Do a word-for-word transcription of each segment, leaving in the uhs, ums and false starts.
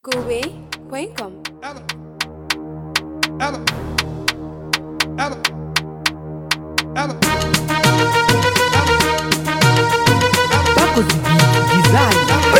Kobe point com. Ella. Ella. Ella. Ella. Paco Design.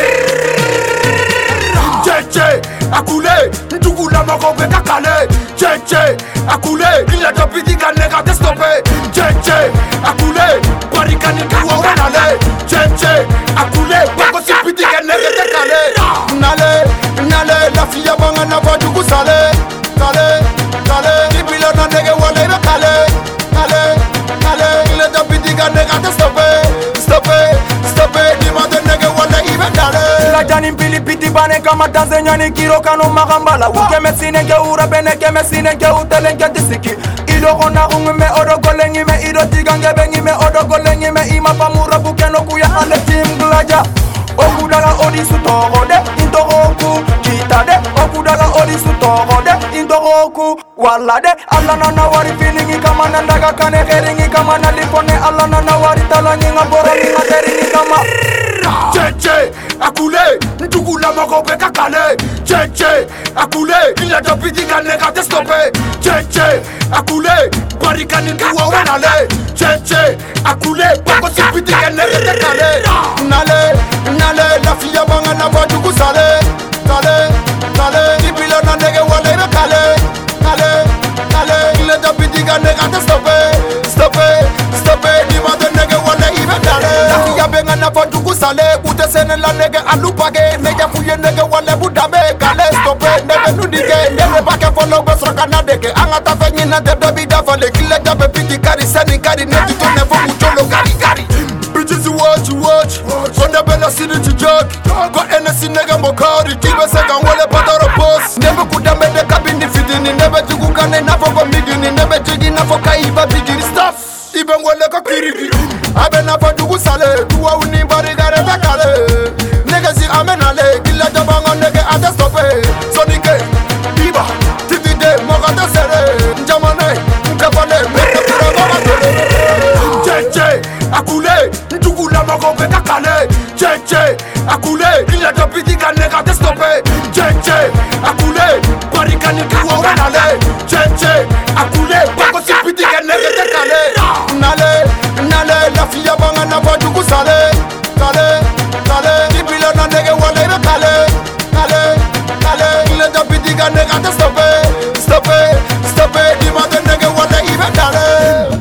Tchétché, a coulé, Ndougou la magobe kakale. Tchétché, a coulé, il a tapé dit qu'à nègre à stoppé. Tchétché, a coulé, Barikani Kawa Wanale. Tchétché, a coulé, Paco Sipiti qu'à nègre à calé. Nale, nale, la fille a banga na va du coup salé. Calé, calé, Ibila na nègre wale be calé. Calé, calé, il a tapé dit qu'à nègre à stoppé. Stoppé, stoppé, dis-moi de nègre wale il be calé. La jani pili piti bane kama Tanzania kiro kanu magambala Uke mesine ke ura bene ke mesine ke utelen ke disiki Ido kona ungi me odo golengi me ido tigange bengi me odo golengi me ima pamura buke no kuya ale tim glaja Oku daga odi su togo de intoroku kita de Oku daga odi su togo de intoroku wala de Allah nana wari feelingi kama nandaga kane kheringi kama nalipone Allah nana wari talangi ngabora ni materingi kama Tchétché, a coulé, Ndougou la magobe kakale. Tchétché, a coulé, il a tapé dit qu'à nègre à stoppé. Tchétché, a coulé, Barikani Kawa Wanale. Tchétché, a coulé, Paco Sipiti qu'à nègre à calé. Nale, nale, la fille a banga na va du coup salé. Calé, calé, Ibila na nègre wale be calé. Calé, calé, il a tapé dit qu'à nègre à stoppé. Stoppé, stoppé, dis-moi de nègre wale il be calé. La fille a benga na va du coup salé. Ute sene la nege alupage. Nege fuye nege wale budame. Kale stoppe nege nunike. Nege bake follow besra kanadeke. Angata fenyi na de dobi dafale. Kile jabe piti kari seni kari. Neti to nevo ucholo kari kari. Bitches you watch you watch. Wanda bela sini to joke. Go enesi nege mokari. Kibe seka wale pataro boss. Nebe kudame de kabini fitini. Nebe jigukane nafo kwa migini. Nebe jigi nafo kaiba bigini stuff. Ibe wale kwa kirigi. Abe nafo jugu sale. Tuwa uni bari gare takale. Nege si amenale. Kila jabanga nege ate stoppe. Sonike, Biba, Tivide, Mogata sere. Njamane, Nkapane, Mete kura goma tele. Tchétché, a coulé, Ndougou la magobe kakale. Tchétché, a coulé, il a tapé dit qu'à nègre à stoppé. Tchétché, a coulé, Barikani Kawa Wanale. Tchétché, a coulé, Paco Sipiti qu'à nègre à calé. Nale, nale, la fille a banga na va du coup salé. Calé, calé, Ibila na nègre wale be calé. Calé, calé, il a tapé dit qu'à nègre à stoppé. Stoppé, stoppé, dis-moi de nègre wale il be calé.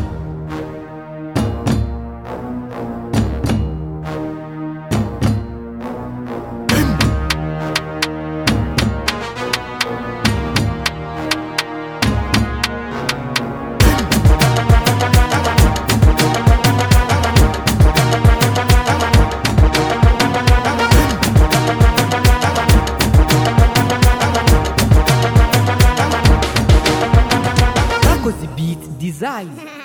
Paco Design.